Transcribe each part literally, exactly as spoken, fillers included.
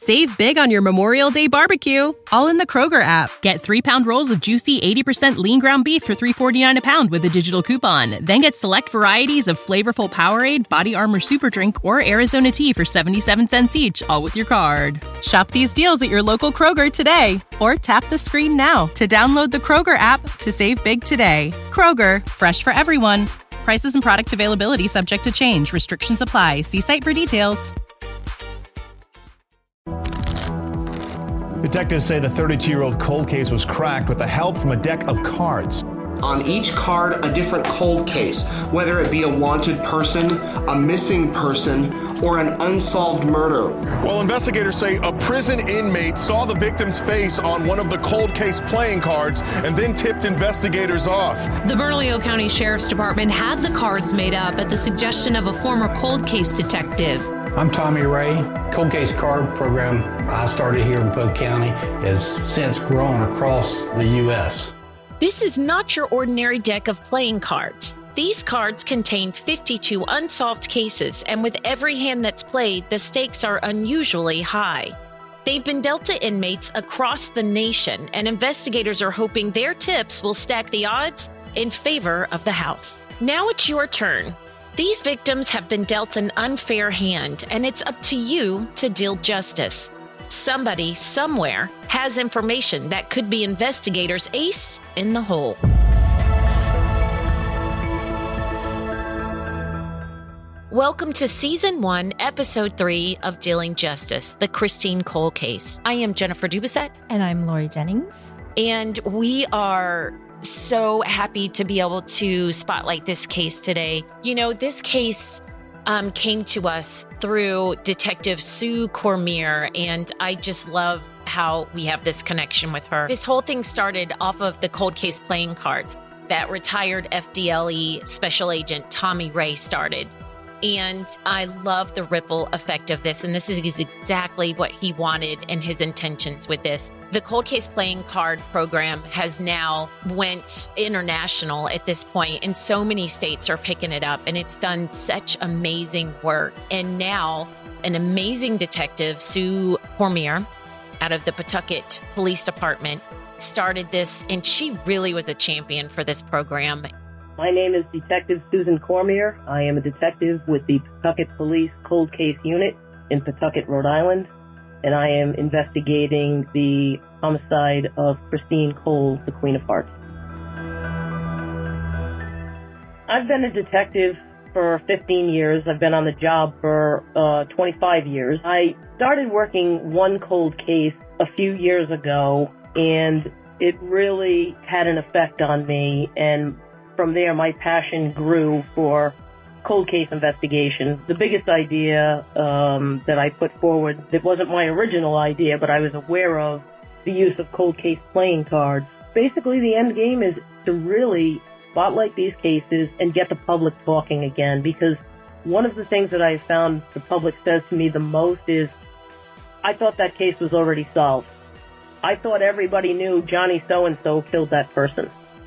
Save big on your Memorial Day barbecue, all in the Kroger app. Get three-pound rolls of juicy eighty percent lean ground beef for three dollars and forty-nine cents a pound with a digital coupon. Then get select varieties of flavorful Powerade, Body Armor Super Drink, or Arizona tea for seventy-seven cents each, all with your card. Shop these deals at your local Kroger today, or tap the screen now to download the Kroger app to save big today. Kroger, fresh for everyone. Prices and product availability subject to change. Restrictions apply. See site for details. Detectives say the thirty-two-year-old cold case was cracked with the help from a deck of cards. On each card, a different cold case, whether it be a wanted person, a missing person, or an unsolved murder. Well, investigators say a prison inmate saw the victim's face on one of the cold case playing cards and then tipped investigators off. The Bernalillo County Sheriff's Department had the cards made up at the suggestion of a former cold case detective. I'm Tommy Ray. Cold Case Card program I started here in Polk County has since grown across the U S This is not your ordinary deck of playing cards. These cards contain fifty-two unsolved cases, and with every hand that's played, the stakes are unusually high. They've been dealt to inmates across the nation, and investigators are hoping their tips will stack the odds in favor of the House. Now it's your turn. These victims have been dealt an unfair hand, and it's up to you to deal justice. Somebody, somewhere, has information that could be investigators' ace in the hole. Welcome to Season one, Episode three of Dealing Justice, the Christine Cole case. I am Jennifer Dubasset. And I'm Lori Jennings. And we are so happy to be able to spotlight this case today. You know, this case um, came to us through Detective Sue Cormier, and I just love how we have this connection with her. This whole thing started off of the cold case playing cards that retired F D L E Special Agent Tommy Ray started. And I love the ripple effect of this. And this is exactly what he wanted and his intentions with this. The cold case playing card program has now went international at this point, and so many states are picking it up, and it's done such amazing work. And now an amazing detective, Sue Cormier, out of the Pawtucket Police Department, started this, and she really was a champion for this program. My name is Detective Susan Cormier. I am a detective with the Pawtucket Police Cold Case Unit in Pawtucket, Rhode Island, and I am investigating the homicide of Christine Cole, the Queen of Hearts. I've been a detective for fifteen years. I've been on the job for uh, twenty-five years. I started working one cold case a few years ago, and it really had an effect on me, and from there, my passion grew for cold case investigations. The biggest idea um, that I put forward, it wasn't my original idea, but I was aware of the use of cold case playing cards. Basically, the end game is to really spotlight these cases and get the public talking again, because one of the things that I found the public says to me the most is, I thought that case was already solved. I thought everybody knew Johnny so-and-so killed that person.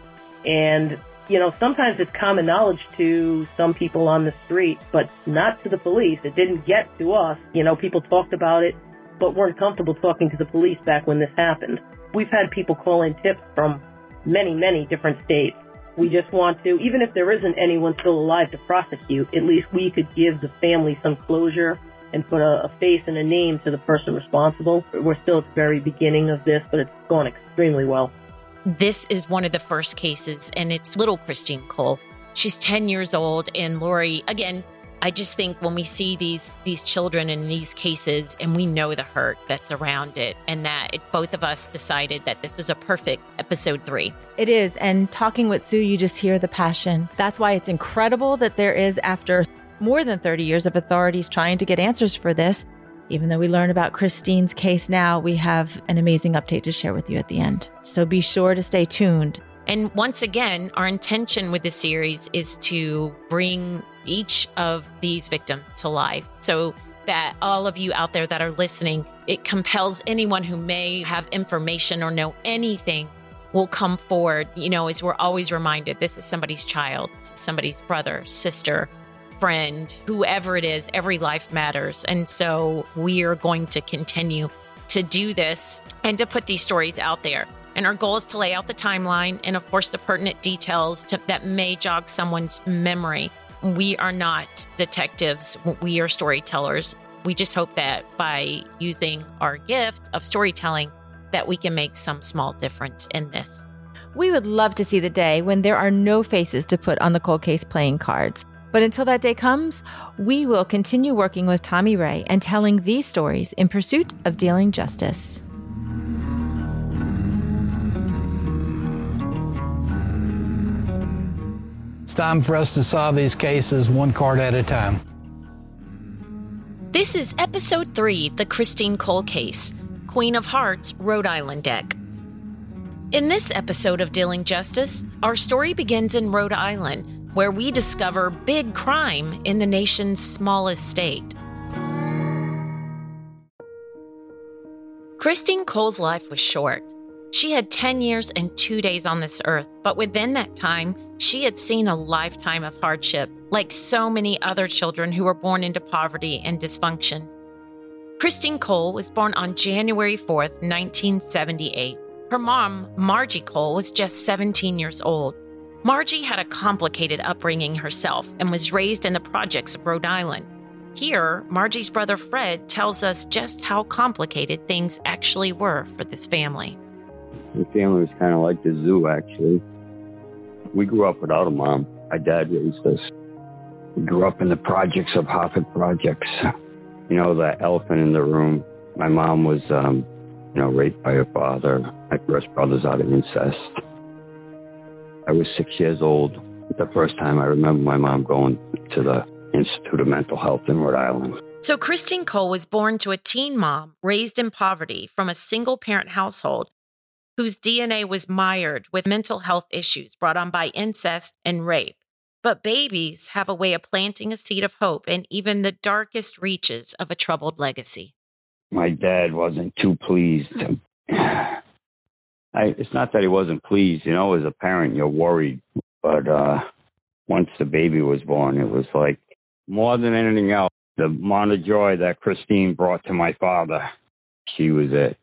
And you know, sometimes it's common knowledge to some people on the street, but not to the police. It didn't get to us. You know, people talked about it, but weren't comfortable talking to the police back when this happened. We've had people call in tips from many, many different states. We just want to, even if there isn't anyone still alive to prosecute, at least we could give the family some closure and put a, a face and a name to the person responsible. We're still at the very beginning of this, but it's gone extremely well. This is one of the first cases, and it's little Christine Cole. She's ten years old, and Lori, again, I just think when we see these these children in these cases, and we know the hurt that's around it, and that it, both of us decided that this was a perfect episode three. It is, and talking with Sue, you just hear the passion. That's why it's incredible that there is, after more than thirty years of authorities trying to get answers for this, even though we learn about Christine's case now, we have an amazing update to share with you at the end. So be sure to stay tuned. And once again, our intention with this series is to bring each of these victims to life so that all of you out there that are listening, it compels anyone who may have information or know anything will come forward. You know, as we're always reminded, this is somebody's child, somebody's brother, sister, friend, whoever it is, every life matters. And so we are going to continue to do this and to put these stories out there. And our goal is to lay out the timeline and, of course, the pertinent details to, that may jog someone's memory. We are not detectives. We are storytellers. We just hope that by using our gift of storytelling, that we can make some small difference in this. We would love to see the day when there are no faces to put on the cold case playing cards. But until that day comes, we will continue working with Tommy Ray and telling these stories in pursuit of dealing justice. It's time for us to solve these cases one card at a time. This is episode three, the Christine Cole case, Queen of Hearts, Rhode Island deck. In this episode of Dealing Justice, our story begins in Rhode Island, where we discover big crime in the nation's smallest state. Christine Cole's life was short. She had ten years and two days on this earth, but within that time, she had seen a lifetime of hardship, like so many other children who were born into poverty and dysfunction. Christine Cole was born on January fourth, nineteen seventy-eight. Her mom, Margie Cole, was just seventeen years old. Margie had a complicated upbringing herself and was raised in the projects of Rhode Island. Here, Margie's brother Fred tells us just how complicated things actually were for this family. The family was kind of like the zoo, actually. We grew up without a mom. My dad raised us. We grew up in the projects of Hartford Projects. You know, the elephant in the room. My mom was, um, you know, raped by her father. My first brother's out of incest. I was six years old the first time I remember my mom going to the Institute of Mental Health in Rhode Island. So Christine Cole was born to a teen mom raised in poverty from a single-parent household whose D N A was mired with mental health issues brought on by incest and rape. But babies have a way of planting a seed of hope in even the darkest reaches of a troubled legacy. My dad wasn't too pleased. I, it's not that he wasn't pleased. You know, as a parent, you're worried. But uh, once the baby was born, it was like more than anything else, the amount of joy that Christine brought to my father, she was it.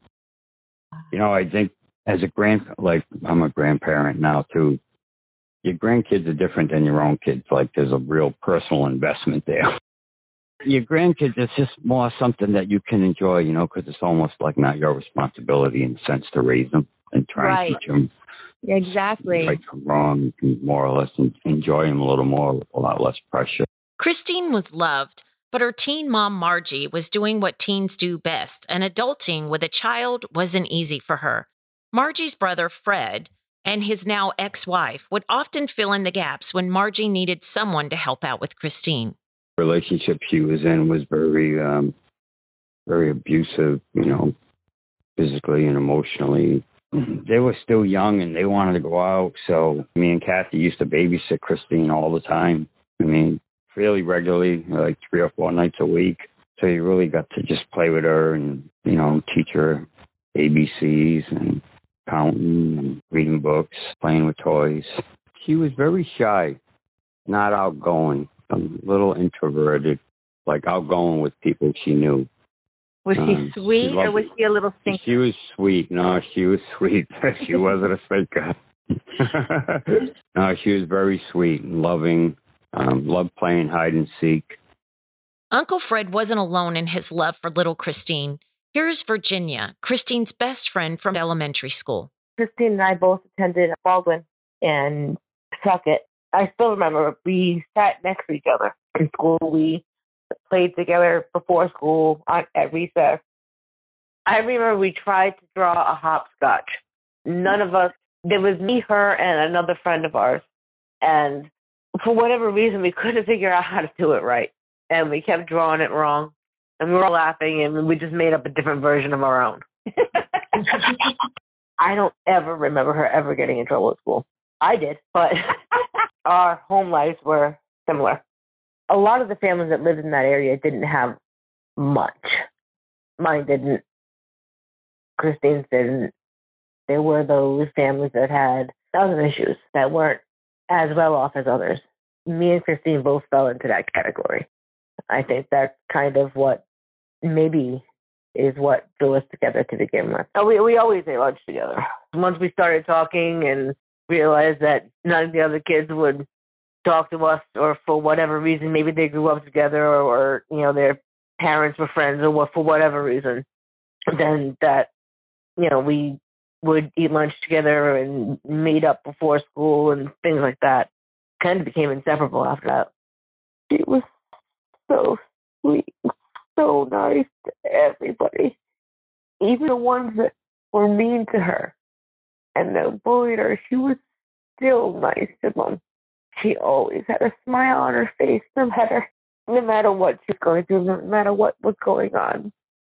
You know, I think as a grand, like I'm a grandparent now too, your grandkids are different than your own kids. Like there's a real personal investment there. Your grandkids, it's just more something that you can enjoy, you know, because it's almost like not your responsibility in the sense to raise them and try right. and teach them. Exactly. Right from wrong, you can more or less enjoy them a little more with a lot less pressure. Christine was loved, but her teen mom, Margie, was doing what teens do best, and adulting with a child wasn't easy for her. Margie's brother, Fred, and his now ex-wife would often fill in the gaps when Margie needed someone to help out with Christine. The relationship she was in was very, um, very abusive, you know, physically and emotionally. They were still young and they wanted to go out, so me and Kathy used to babysit Christine all the time. I mean, fairly regularly, like three or four nights a week. So you really got to just play with her and, you know, teach her A B Cs and counting and reading books, playing with toys. She was very shy, not outgoing, a little introverted, like outgoing with people she knew. Was um, she sweet she or was she a little stinker? She was sweet. No, she was sweet. She wasn't a stinker. No, she was very sweet and loving, um, loved playing hide and seek. Uncle Fred wasn't alone in his love for little Christine. Here's Virginia, Christine's best friend from elementary school. Christine and I both attended Baldwin and Pawtucket. I still remember we sat next to each other in school. We played together before school on, at recess. I remember we tried to draw a hopscotch. None of us, there was me, her, and another friend of ours. And for whatever reason, we couldn't figure out how to do it right. And we kept drawing it wrong. And we were all laughing, and we just made up a different version of our own. I don't ever remember her ever getting in trouble at school. I did, but our home lives were similar. A lot of the families that lived in that area didn't have much. Mine didn't. Christine's didn't. There were those families that had other issues that weren't as well off as others. me and Christine both fell into that category. I think that's kind of what maybe is what drew us together to begin with. We we always ate lunch together. Once we started talking and realized that none of the other kids would talk to us, or for whatever reason, maybe they grew up together, or, or you know, their parents were friends, or what, for whatever reason, then that, you know, we would eat lunch together and meet up before school and things like that. Kind of became inseparable after that. She was so sweet, so nice to everybody, even the ones that were mean to her and that bullied her. She was still nice to them. She always had a smile on her face, no matter no matter what she was going through, no matter what was going on.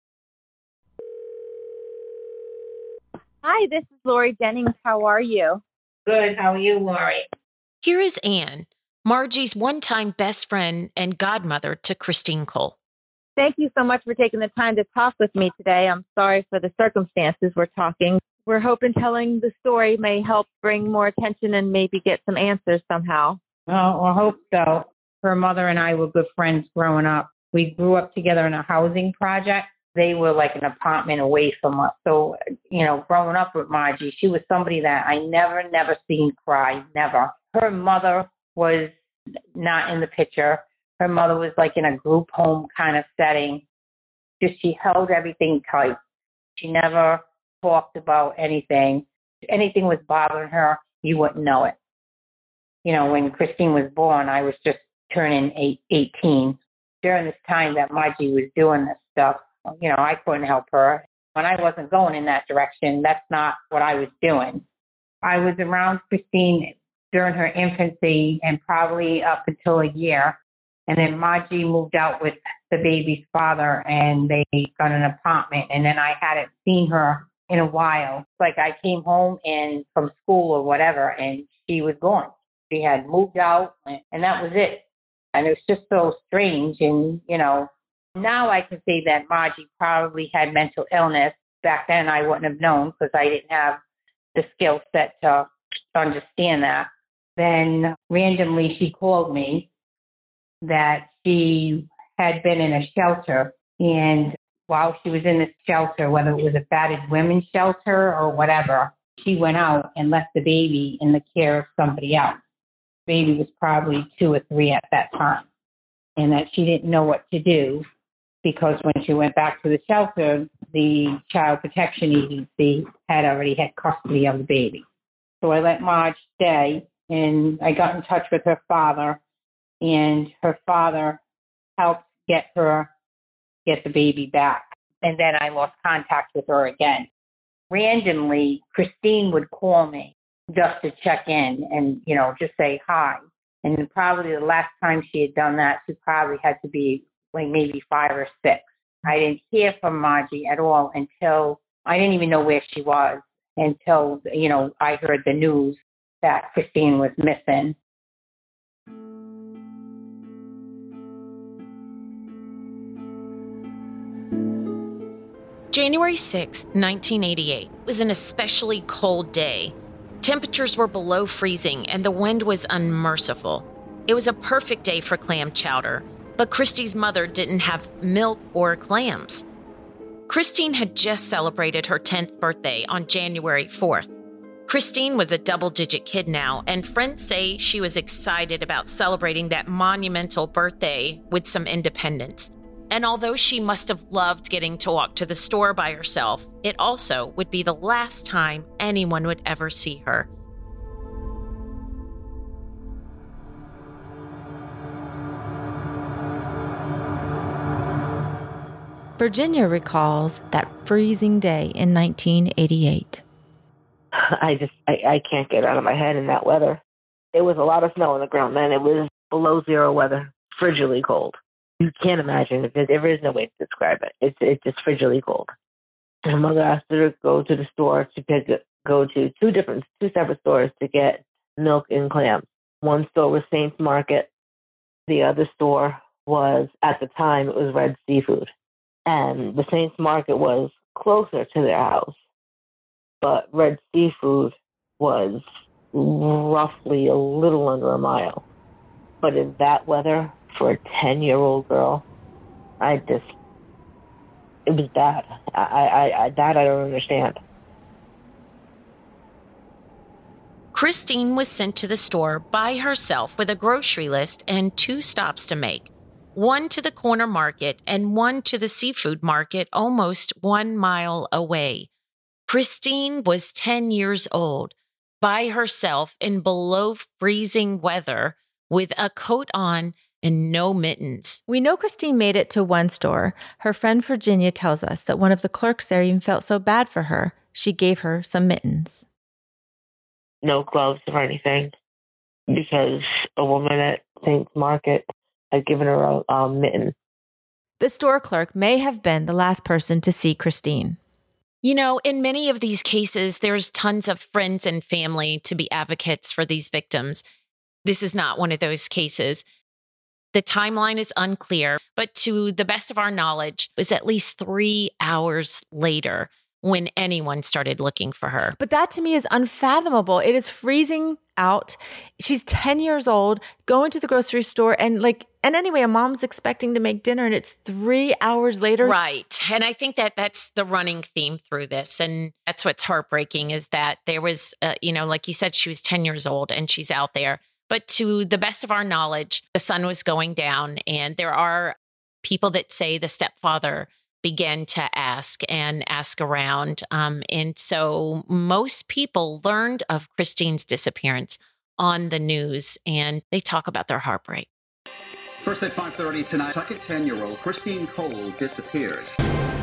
Hi, this is Lori Jennings. How are you? Good. How are you, Lori? Here is Anne, Margie's one-time best friend and godmother to Christine Cole. Thank you so much for taking the time to talk with me today. I'm sorry for the circumstances we're talking. We're hoping telling the story may help bring more attention and maybe get some answers somehow. Well, I hope so. Her mother and I were good friends growing up. We grew up together in a housing project. They were like an apartment away from us. So, you know, growing up with Margie, she was somebody that I never, never seen cry, never. Her mother was not in the picture. Her mother was like in a group home kind of setting. Just she held everything tight. She never talked about anything. If anything was bothering her, you wouldn't know it. You know, when Christine was born, I was just turning eight, eighteen. During this time that Margie was doing this stuff, you know, I couldn't help her. When I wasn't going in that direction, that's not what I was doing. I was around Christine during her infancy and probably up until a year. And then Margie moved out with the baby's father and they got an apartment. And then I hadn't seen her in a while. Like I came home and from school or whatever, and she was gone. She had moved out and that was it. And it was just so strange. And, you know, now I can say that Margie probably had mental illness. Back then I wouldn't have known because I didn't have the skill set to understand that. Then randomly she called me that she had been in a shelter, and while she was in this shelter, whether it was a battered women's shelter or whatever, she went out and left the baby in the care of somebody else. The baby was probably two or three at that time, and that she didn't know what to do because when she went back to the shelter, the Child Protection Agency had already had custody of the baby. So I let Marge stay, and I got in touch with her father, and her father helped get her, get the baby back. And then I lost contact with her again. Randomly, Christine would call me just to check in and, you know, just say hi. And probably the last time she had done that, she probably had to be like maybe five or six. I didn't hear from Margie at all until, I didn't even know where she was until, you know, I heard the news that Christine was missing. January sixth, nineteen eighty-eight was an especially cold day. Temperatures were below freezing and the wind was unmerciful. It was a perfect day for clam chowder, but Christy's mother didn't have milk or clams. Christine had just celebrated her tenth birthday on January fourth. Christine was a double-digit kid now, and friends say she was excited about celebrating that monumental birthday with some independence. And although she must have loved getting to walk to the store by herself, it also would be the last time anyone would ever see her. Virginia recalls that freezing day in nineteen eighty-eight. I just, I, I can't get out of my head in that weather. It was a lot of snow on the ground then. It was below zero weather, frigidly cold. You can't imagine. If there is no way to describe it. It's it's just frigidly cold. My mother asked her to go to the store to pick go to two different, two separate stores to get milk and clams. One store was Saints Market. The other store was, at the time, it was Red Seafood. And the Saints Market was closer to their house. But Red Seafood was roughly a little under a mile. But in that weather, for a ten-year-old girl, I just, it was bad. I, I, I, that I don't understand. Christine was sent to the store by herself with a grocery list and two stops to make. One to the corner market and one to the seafood market almost one mile away. Christine was ten years old, by herself in below freezing weather with a coat on and no mittens. We know Christine made it to one store. Her friend Virginia tells us that one of the clerks there even felt so bad for her, she gave her some mittens. No gloves or anything, because a woman at Saint's Market had given her a, a mitten. The store clerk may have been the last person to see Christine. You know, in many of these cases, there's tons of friends and family to be advocates for these victims. This is not one of those cases. The timeline is unclear, but to the best of our knowledge, it was at least three hours later when anyone started looking for her. But that to me is unfathomable. It is freezing out. She's ten years old, going to the grocery store, and like, and anyway, a mom's expecting to make dinner and it's three hours later. Right. And I think that that's the running theme through this. And that's what's heartbreaking is that there was, uh, you know, like you said, she was ten years old and she's out there. But to the best of our knowledge, the sun was going down, and there are people that say the stepfather began to ask and ask around. Um, and so most people learned of Christine's disappearance on the news, and they talk about their heartbreak. First at five thirty tonight, Tucket ten-year-old Christine Cole disappeared. Do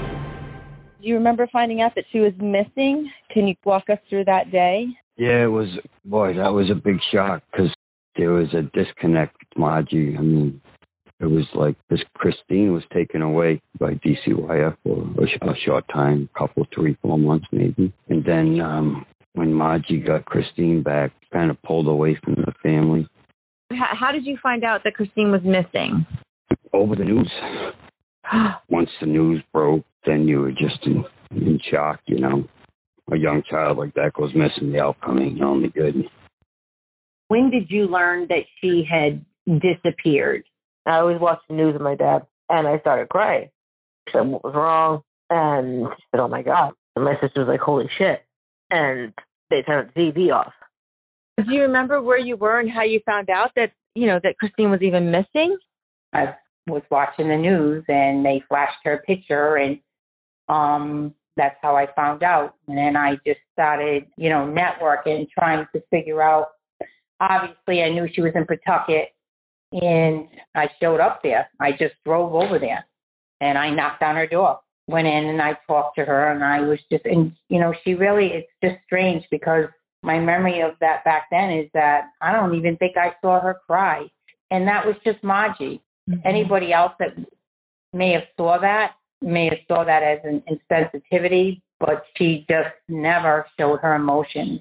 you remember finding out that she was missing? Can you walk us through that day? Yeah, it was, boy, that was a big shock because there was a disconnect with Margie. I mean, it was like this Christine was taken away by D C Y F for a, sh- a short time, a couple, three, four months maybe. And then um, when Margie got Christine back, kind of pulled away from the family. How, how did you find out that Christine was missing? Over the news. Once the news broke, then you were just in, in shock, you know. A young child like that goes missing, the outcome ain't only good. When did you learn that she had disappeared? I always watched the news with my dad, and I started crying. I said, what was wrong? And she said, oh, my God. And my sister was like, holy shit. And they turned the T V off. Do you remember where you were and how you found out that, you know, that Christine was even missing? I was watching the news, and they flashed her picture, and um, that's how I found out. And then I just started, you know, networking, trying to figure out. Obviously, I knew she was in Pawtucket, and I showed up there. I just drove over there, and I knocked on her door, went in, and I talked to her, and I was just, and, you know, she really, it's just strange because my memory of that back then is that I don't even think I saw her cry, and that was just Margie. Mm-hmm. Anybody else that may have saw that, may have saw that as an insensitivity, but she just never showed her emotions.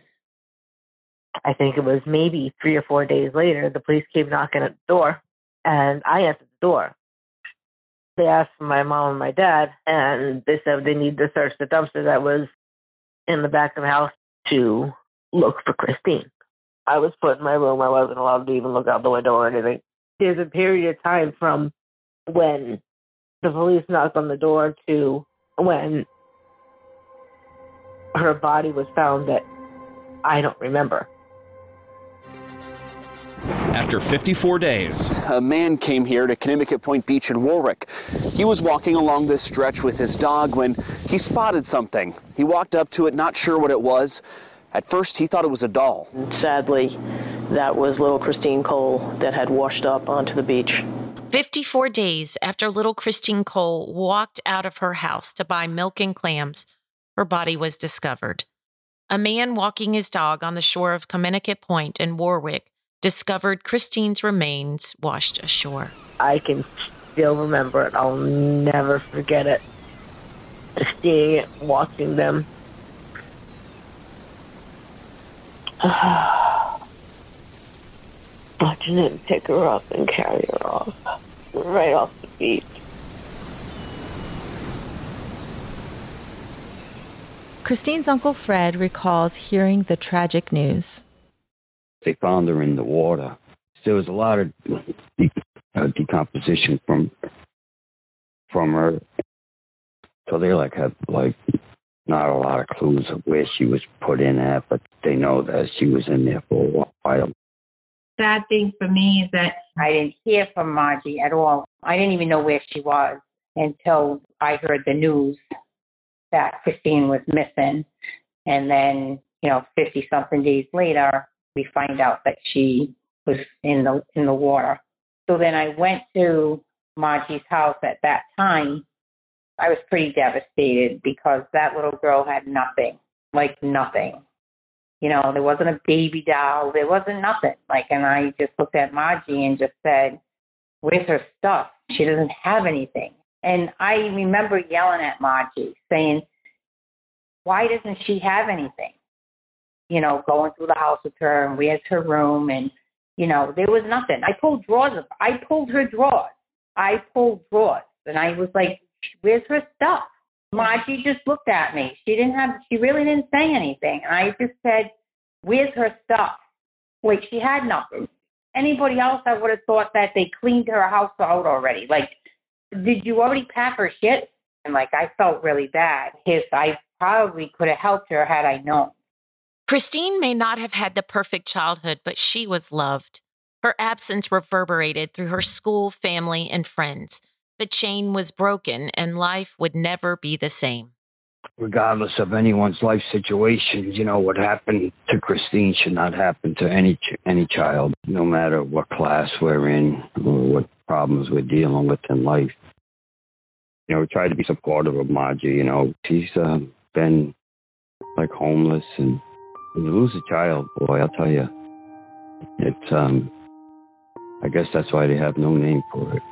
I think it was maybe three or four days later, the police came knocking at the door, and I answered the door. They asked for my mom and my dad, and they said they need to search the dumpster that was in the back of the house to look for Christine. I was put in my room. I wasn't allowed to even look out the window or anything. There's a period of time from when the police knocked on the door to when her body was found that I don't remember. After fifty-four days, a man came here to Connecticut Point Beach in Warwick. He was walking along this stretch with his dog when he spotted something. He walked up to it, not sure what it was. At first, he thought it was a doll. Sadly, that was little Christine Cole that had washed up onto the beach. fifty-four days after little Christine Cole walked out of her house to buy milk and clams, her body was discovered. A man walking his dog on the shore of Connecticut Point in Warwick discovered Christine's remains washed ashore. I can still remember it. I'll never forget it. Just seeing it, watching them. Watching them pick her up and carry her off. Right off the beach. Christine's Uncle Fred recalls hearing the tragic news. They found her in the water, there was a lot of de- uh, decomposition from from her. So they like have like not a lot of clues of where she was put in at, but they know that she was in there for a while. Sad thing for me is that I didn't hear from Margie at all. I didn't even know where she was until I heard the news that Christine was missing. And then, you know, fifty something days later, we find out that she was in the in the water. So then I went to Margie's house at that time. I was pretty devastated because that little girl had nothing, like nothing. You know, there wasn't a baby doll. There wasn't nothing. Like, and I just looked at Margie and just said, where's her stuff? She doesn't have anything. And I remember yelling at Margie saying, why doesn't she have anything? You know, going through the house with her and where's her room? And, you know, there was nothing. I pulled drawers of I pulled her drawers. I pulled drawers. And I was like, where's her stuff? Margie just looked at me. She didn't have, she really didn't say anything. And I just said, where's her stuff? Like, she had nothing. Anybody else, I would have thought that they cleaned her house out already. Like, did you already pack her shit? And, like, I felt really bad. His, I probably could have helped her had I known. Christine may not have had the perfect childhood, but she was loved. Her absence reverberated through her school, family, and friends. The chain was broken, and life would never be the same. Regardless of anyone's life situation, you know, what happened to Christine should not happen to any ch- any child, no matter what class we're in or what problems we're dealing with in life. You know, we try to be supportive of Margie. You know, she's uh, been like homeless, and when you lose a child, boy, I'll tell you, it's, um, I guess that's why they have no name for it.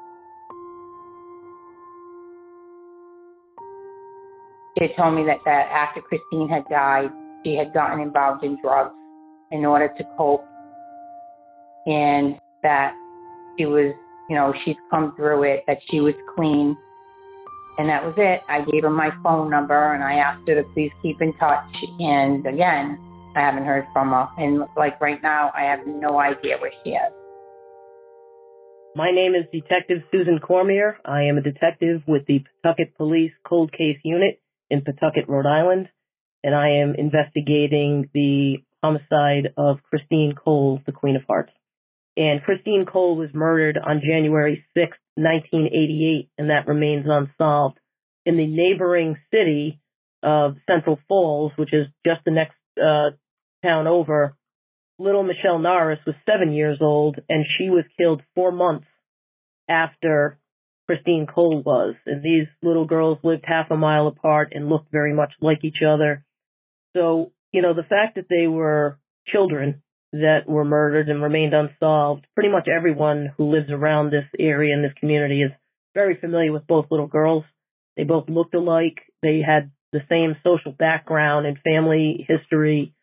She had told me that, that after Christine had died, she had gotten involved in drugs in order to cope, and that she was, you know, she's come through it, that she was clean, and that was it. I gave her my phone number, and I asked her to please keep in touch, and again, I haven't heard from her, and like right now, I have no idea where she is. My name is Detective Susan Cormier. I am a detective with the Pawtucket Police Cold Case Unit in Pawtucket, Rhode Island, and I am investigating the homicide of Christine Cole, the Queen of Hearts. And Christine Cole was murdered on January sixth, nineteen eighty-eight, and that remains unsolved. In the neighboring city of Central Falls, which is just the next uh, town over, little Michelle Norris was seven years old, and she was killed four months after Christine Cole was. And these little girls lived half a mile apart and looked very much like each other. So, you know, the fact that they were children that were murdered and remained unsolved, pretty much everyone who lives around this area and this community is very familiar with both little girls. They both looked alike. They had the same social background and family history.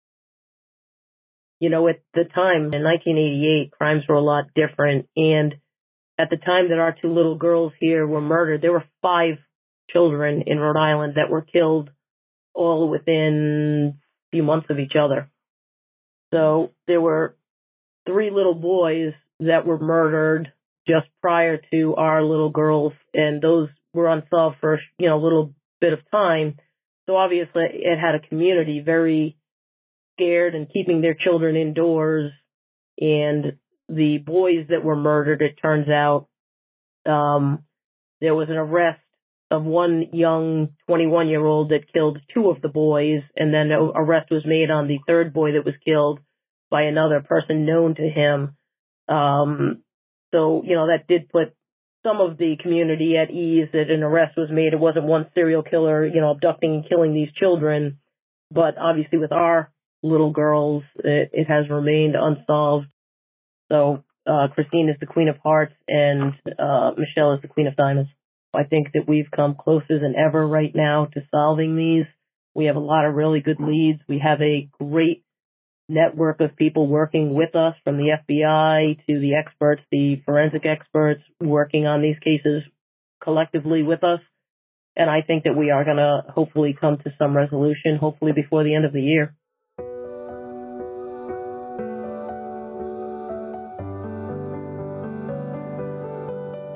You know, at the time, in nineteen eighty-eight, crimes were a lot different. And at the time that our two little girls here were murdered, there were five children in Rhode Island that were killed all within a few months of each other. So there were three little boys that were murdered just prior to our little girls, and those were unsolved for, you know, a little bit of time. So obviously it had a community very scared and keeping their children indoors. And the boys that were murdered, it turns out, um, there was an arrest of one young twenty-one-year-old that killed two of the boys, and then an arrest was made on the third boy that was killed by another person known to him. Um, so, you know, that did put some of the community at ease that an arrest was made. It wasn't one serial killer, you know, abducting and killing these children. But obviously with our little girls, it, it has remained unsolved. So uh, Christine is the Queen of Hearts, and uh, Michelle is the Queen of Diamonds. I think that we've come closer than ever right now to solving these. We have a lot of really good leads. We have a great network of people working with us, from the F B I to the experts, the forensic experts working on these cases collectively with us. And I think that we are going to hopefully come to some resolution, hopefully before the end of the year.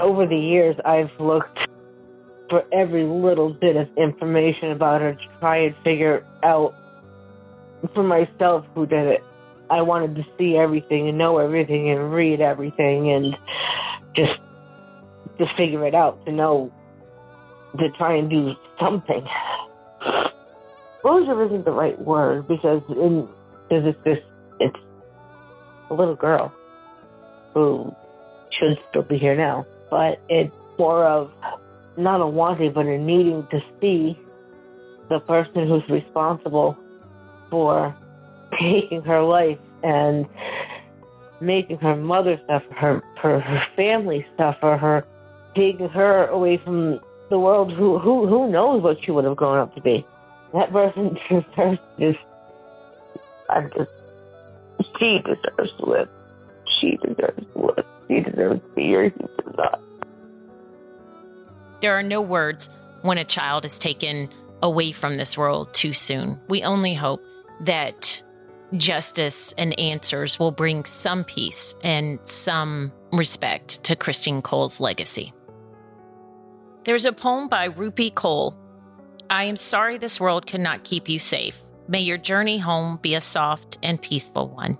over the years, I've looked for every little bit of information about her to try and figure out for myself who did it. I wanted to see everything and know everything and read everything and just to figure it out, to know, to try and do something. Closure isn't the right word because in because it's this it's a little girl who should still be here now, but it's more of not a wanting but a needing to see the person who's responsible for taking her life and making her mother suffer, her, her, her family suffer, her taking her away from the world. Who who who knows what she would have grown up to be? That person deserves this. I'm just. She deserves to live. She deserves to live. She deserves to be here. He does not. There are no words when a child is taken away from this world too soon. We only hope that justice and answers will bring some peace and some respect to Christine Cole's legacy. There's a poem by Rupi Cole. I am sorry this world cannot keep you safe. May your journey home be a soft and peaceful one.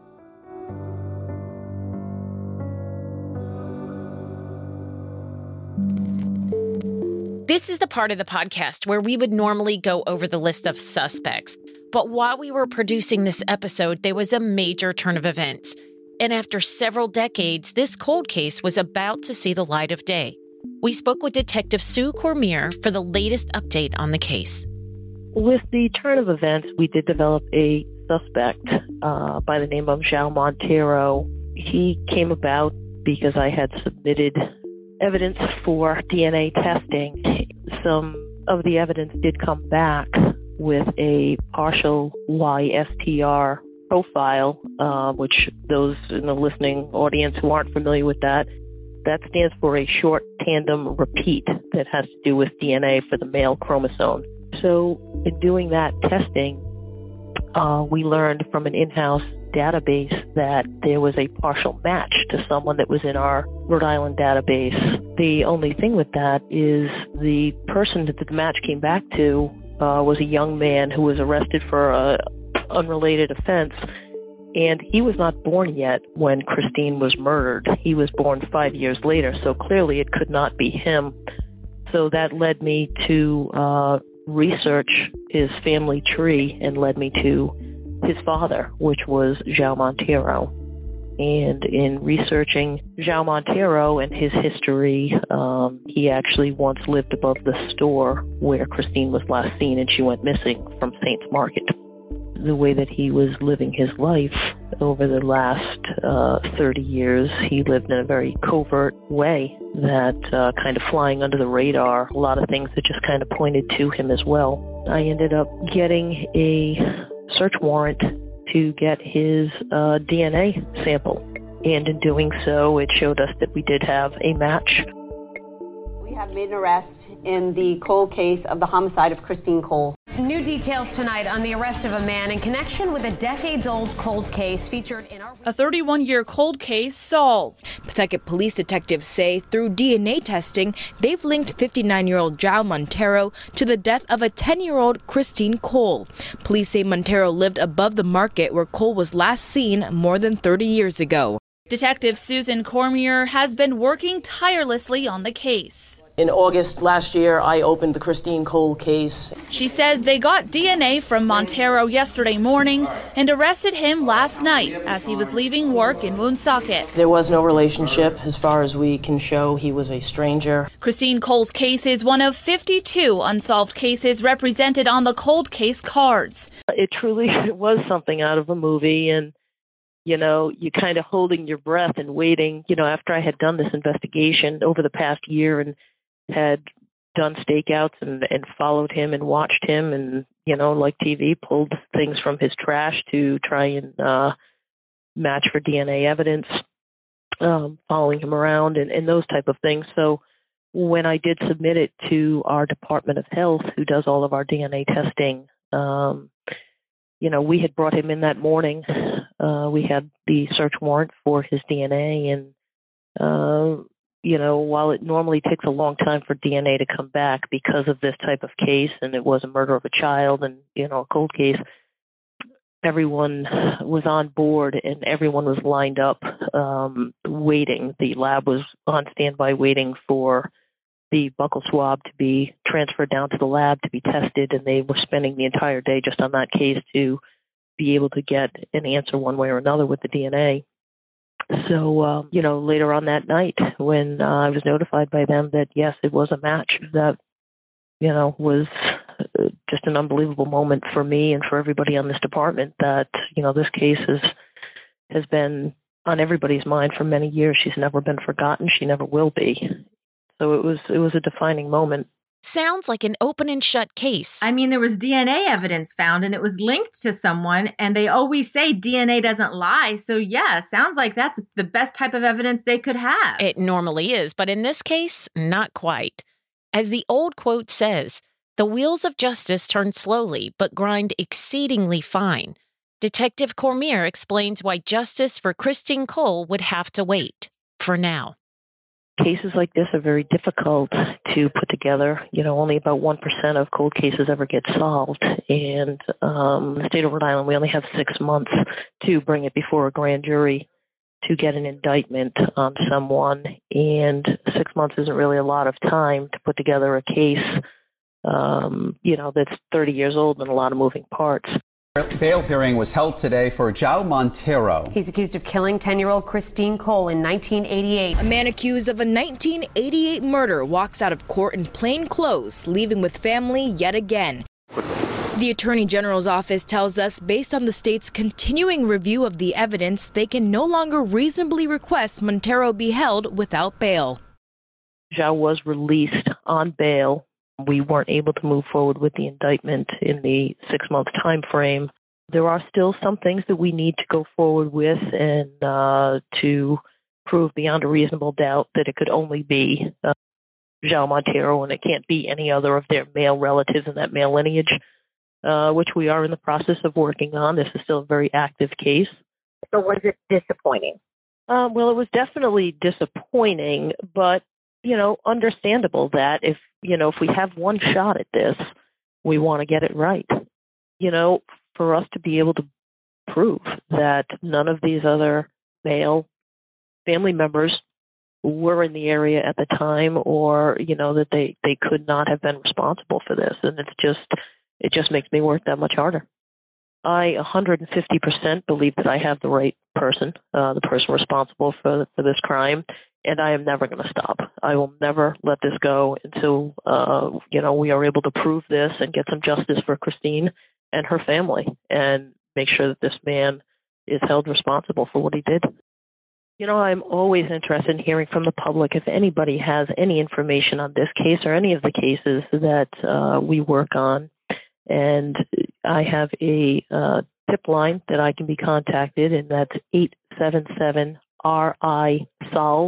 This is the part of the podcast where we would normally go over the list of suspects. But while we were producing this episode, there was a major turn of events. And after several decades, this cold case was about to see the light of day. We spoke with Detective Sue Cormier for the latest update on the case. With the turn of events, we did develop a suspect uh, by the name of João Monteiro. He came about because I had submitted evidence for D N A testing. Some of the evidence did come back with a partial Y S T R profile, uh, which those in the listening audience who aren't familiar with that, that stands for a short tandem repeat that has to do with D N A for the male chromosome. So in doing that testing, uh, we learned from an in-house database that there was a partial match to someone that was in our Rhode Island database. The only thing with that is the person that the match came back to uh, was a young man who was arrested for a unrelated offense, and he was not born yet when Christine was murdered. He was born five years later, so clearly it could not be him. So that led me to uh, research his family tree and led me to his father, which was João Monteiro. And in researching João Monteiro and his history, um, he actually once lived above the store where Christine was last seen, and she went missing from Saints Market. The way that he was living his life over the last uh, thirty years, he lived in a very covert way that uh, kind of flying under the radar, a lot of things that just kind of pointed to him as well. I ended up getting a search warrant to get his uh, D N A sample. And in doing so, it showed us that we did have a match. We have made an arrest in the cold case of the homicide of Christine Cole. New details tonight on the arrest of a man in connection with a decades-old cold case featured in our... A thirty-one-year cold case solved. Pawtucket police detectives say through D N A testing, they've linked fifty-nine-year-old João Monteiro to the death of a ten-year-old Christine Cole. Police say Monteiro lived above the market where Cole was last seen more than thirty years ago. Detective Susan Cormier has been working tirelessly on the case. In August last year, I opened the Christine Cole case. She says they got D N A from Monteiro yesterday morning and arrested him last night as he was leaving work in Woonsocket. There was no relationship. As far as we can show, he was a stranger. Christine Cole's case is one of fifty-two unsolved cases represented on the cold case cards. It truly was something out of a movie, and you know, you kind of holding your breath and waiting, you know, after I had done this investigation over the past year and had done stakeouts and, and followed him and watched him and, you know, like T V, pulled things from his trash to try and uh, match for D N A evidence, um, following him around and, and those type of things. So when I did submit it to our Department of Health, who does all of our D N A testing, um, you know, we had brought him in that morning. Uh, we had the search warrant for his D N A, and uh, you know, while it normally takes a long time for D N A to come back because of this type of case, and it was a murder of a child and, you know, a cold case, everyone was on board and everyone was lined up um, waiting. The lab was on standby waiting for the buccal swab to be transferred down to the lab to be tested, and they were spending the entire day just on that case to be able to get an answer one way or another with the D N A. So, um, you know, later on that night when uh, I was notified by them that, yes, it was a match, that, you know, was just an unbelievable moment for me and for everybody on this department, that, you know, this case has, has been on everybody's mind for many years. She's never been forgotten. She never will be. So it was it was a defining moment. Sounds like an open and shut case. I mean, there was D N A evidence found and it was linked to someone, and they always say D N A doesn't lie. So yeah, sounds like that's the best type of evidence they could have. It normally is, but in this case, not quite. As the old quote says, the wheels of justice turn slowly, but grind exceedingly fine. Detective Cormier explains why justice for Christine Cole would have to wait, for now. Cases like this are very difficult to put together. You know, only about one percent of cold cases ever get solved. And um, in the state of Rhode Island, we only have six months to bring it before a grand jury to get an indictment on someone. And six months isn't really a lot of time to put together a case, um, you know, that's thirty years old and a lot of moving parts. Bail hearing was held today for João Monteiro. He's accused of killing ten-year-old Christine Cole in nineteen eighty-eight. A man accused of a nineteen eighty-eight murder walks out of court in plain clothes, leaving with family yet again. The Attorney General's office tells us, based on the state's continuing review of the evidence, they can no longer reasonably request Monteiro be held without bail. João was released on bail. We weren't able to move forward with the indictment in the six-month time frame. There are still some things that we need to go forward with and uh, to prove beyond a reasonable doubt that it could only be uh, João Monteiro and it can't be any other of their male relatives in that male lineage, uh, which we are in the process of working on. This is still a very active case. So was it disappointing? Uh, well, it was definitely disappointing, but you know, understandable that if, you know, if we have one shot at this, we want to get it right. You know, for us to be able to prove that none of these other male family members were in the area at the time, or, you know, that they, they could not have been responsible for this. And it's just, it just makes me work that much harder. I one hundred fifty percent believe that I have the right person, uh, the person responsible for, for this crime. And I am never going to stop. I will never let this go until, uh, you know, we are able to prove this and get some justice for Christine and her family and make sure that this man is held responsible for what he did. You know, I'm always interested in hearing from the public if anybody has any information on this case or any of the cases that uh, we work on. And I have a uh, tip line that I can be contacted, and that's eight seven seven R I solve.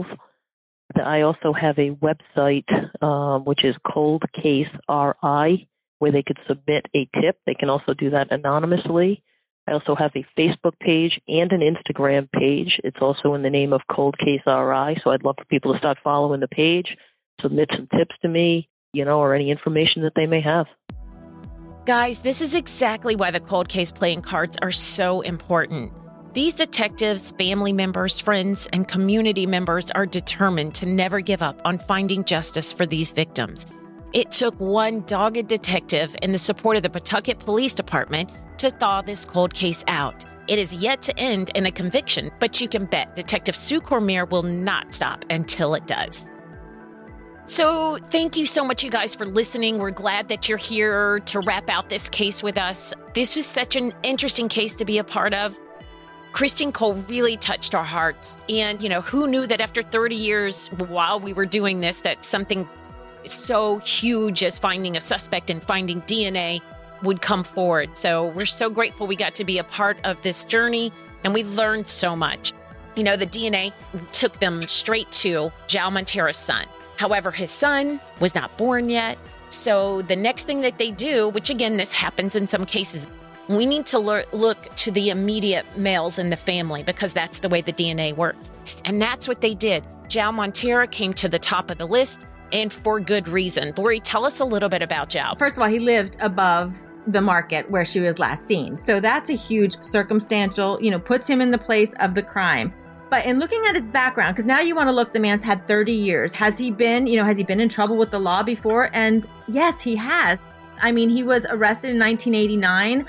I also have a website, um, which is Cold Case R I, where they could submit a tip. They can also do that anonymously. I also have a Facebook page and an Instagram page. It's also in the name of Cold Case R I, so I'd love for people to start following the page, submit some tips to me, you know, or any information that they may have. Guys, this is exactly why the cold case playing cards are so important. These detectives, family members, friends, and community members are determined to never give up on finding justice for these victims. It took one dogged detective and the support of the Pawtucket Police Department to thaw this cold case out. It is yet to end in a conviction, but you can bet Detective Sue Cormier will not stop until it does. So thank you so much, you guys, for listening. We're glad that you're here to wrap out this case with us. This was such an interesting case to be a part of. Christine Cole really touched our hearts. And, you know, who knew that after thirty years while we were doing this, that something so huge as finding a suspect and finding D N A would come forward. So we're so grateful we got to be a part of this journey, and we learned so much. You know, the D N A took them straight to João Monteiro's son. However, his son was not born yet. So the next thing that they do, which again, this happens in some cases, we need to lear- look to the immediate males in the family because that's the way the D N A works. And that's what they did. João Monteiro came to the top of the list, and for good reason. Lori, tell us a little bit about João. First of all, he lived above the market where she was last seen. So that's a huge circumstantial, you know, puts him in the place of the crime. But in looking at his background, because now you want to look, the man's had thirty years. Has he been, you know, has he been in trouble with the law before? And yes, he has. I mean, he was arrested in nineteen eighty-nine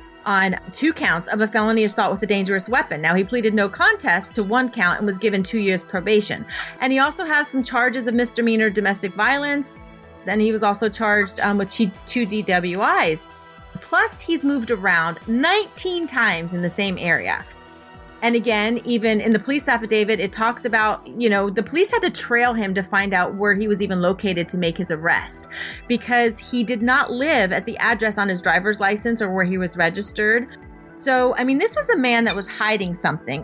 on two counts of a felony assault with a dangerous weapon. Now, he pleaded no contest to one count and was given two years probation. And he also has some charges of misdemeanor domestic violence. And he was also charged um, with two D W Is. Plus, he's moved around nineteen times in the same area. And again, even in the police affidavit, it talks about, you know, the police had to trail him to find out where he was even located to make his arrest because he did not live at the address on his driver's license or where he was registered. So, I mean, this was a man that was hiding something.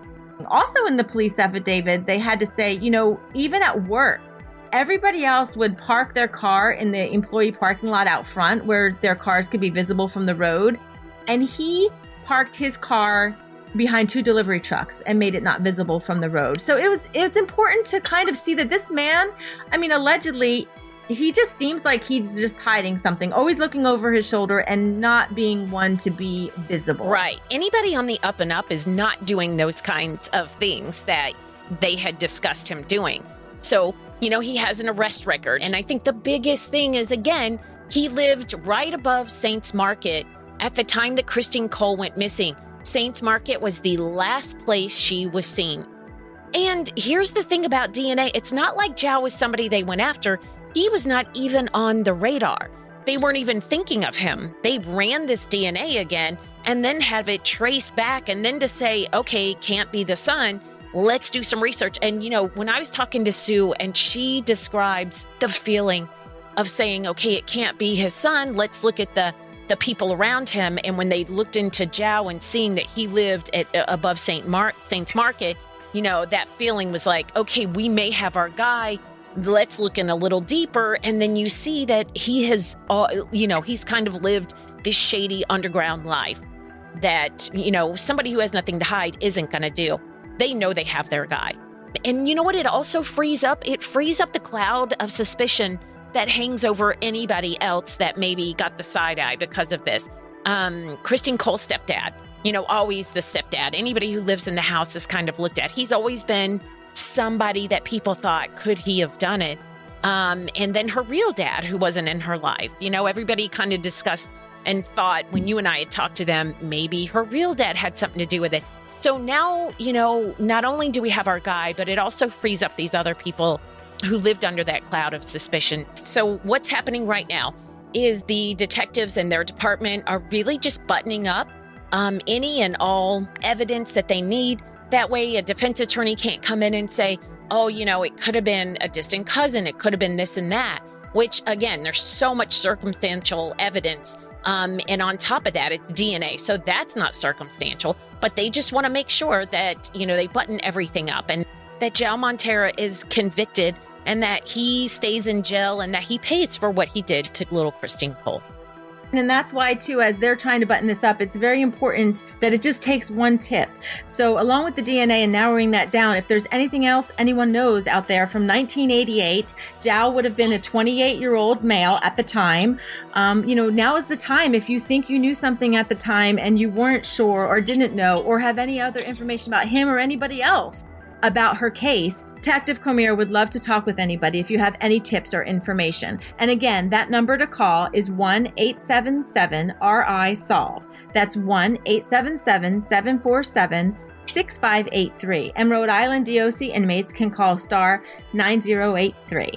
Also in the police affidavit, they had to say, you know, even at work, everybody else would park their car in the employee parking lot out front where their cars could be visible from the road. And he parked his car behind two delivery trucks and made it not visible from the road. So it was it's important to kind of see that this man, I mean, allegedly, he just seems like he's just hiding something, always looking over his shoulder and not being one to be visible. Right. Anybody on the up and up is not doing those kinds of things that they had discussed him doing. So, you know, he has an arrest record. And I think the biggest thing is, again, he lived right above Saints Market at the time that Christine Cole went missing. Saints Market was the last place she was seen. And here's the thing about D N A. It's not like João was somebody they went after. He was not even on the radar. They weren't even thinking of him. They ran this D N A again and then have it traced back. And then to say, okay, can't be the son, let's do some research. And, you know, when I was talking to Sue and she describes the feeling of saying, okay, it can't be his son. Let's look at the the people around him. And when they looked into João and seeing that he lived at uh, above Saint Mar- Saints Market, you know, that feeling was like, okay, we may have our guy. Let's look in a little deeper. And then you see that he has, uh, you know, he's kind of lived this shady underground life that, you know, somebody who has nothing to hide isn't going to do. They know they have their guy. And you know what? It also frees up, it frees up the cloud of suspicion that hangs over anybody else that maybe got the side eye because of this. Um, Christine Cole's stepdad, you know, always the stepdad. Anybody who lives in the house is kind of looked at. He's always been somebody that people thought, could he have done it? Um, and then her real dad, who wasn't in her life. You know, everybody kind of discussed and thought when you and I had talked to them, maybe her real dad had something to do with it. So now, you know, not only do we have our guy, but it also frees up these other people who lived under that cloud of suspicion. So what's happening right now is the detectives and their department are really just buttoning up um, any and all evidence that they need. That way a defense attorney can't come in and say, oh, you know, it could have been a distant cousin. It could have been this and that, which again, there's so much circumstantial evidence. Um, and on top of that, it's D N A. So that's not circumstantial, but they just want to make sure that, you know, they button everything up and that João Monteiro is convicted and that he stays in jail and that he pays for what he did to little Christine Cole. And that's why, too, as they're trying to button this up, it's very important that it just takes one tip. So along with the D N A and narrowing that down, if there's anything else anyone knows out there from nineteen eighty-eight, João would have been a twenty-eight-year-old male at the time. Um, you know, now is the time if you think you knew something at the time and you weren't sure or didn't know or have any other information about him or anybody else about her case. Detective Cormier would love to talk with anybody if you have any tips or information. And again, that number to call is one eight seven seven R I solve. That's one eight seven seven seven four seven six five eight three. And Rhode Island D O C inmates can call star nine zero eight three.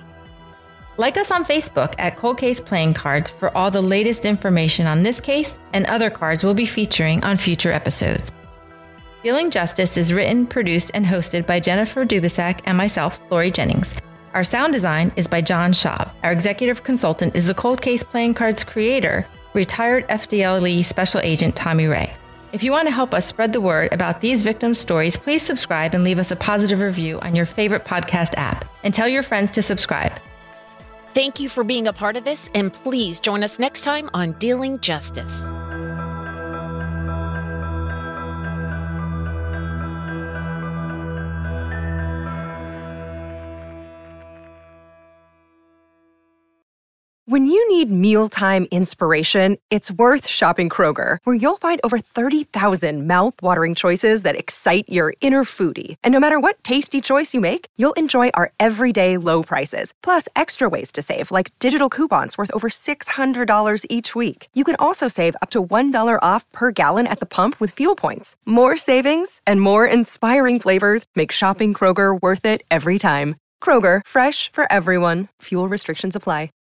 Like us on Facebook at Cold Case Playing Cards for all the latest information on this case and other cards we'll be featuring on future episodes. Dealing Justice is written, produced, and hosted by Jennifer Dubisak and myself, Lori Jennings. Our sound design is by John Schaub. Our executive consultant is the Cold Case Playing Cards creator, retired F D L E Special Agent Tommy Ray. If you want to help us spread the word about these victims' stories, please subscribe and leave us a positive review on your favorite podcast app. And tell your friends to subscribe. Thank you for being a part of this, and please join us next time on Dealing Justice. need mealtime inspiration, it's worth shopping Kroger, where you'll find over thirty thousand mouth-watering choices that excite your inner foodie. And no matter what tasty choice you make, you'll enjoy our everyday low prices, plus extra ways to save, like digital coupons worth over six hundred dollars each week. You can also save up to one dollar off per gallon at the pump with fuel points. More savings and more inspiring flavors make shopping Kroger worth it every time. Kroger, fresh for everyone. Fuel restrictions apply.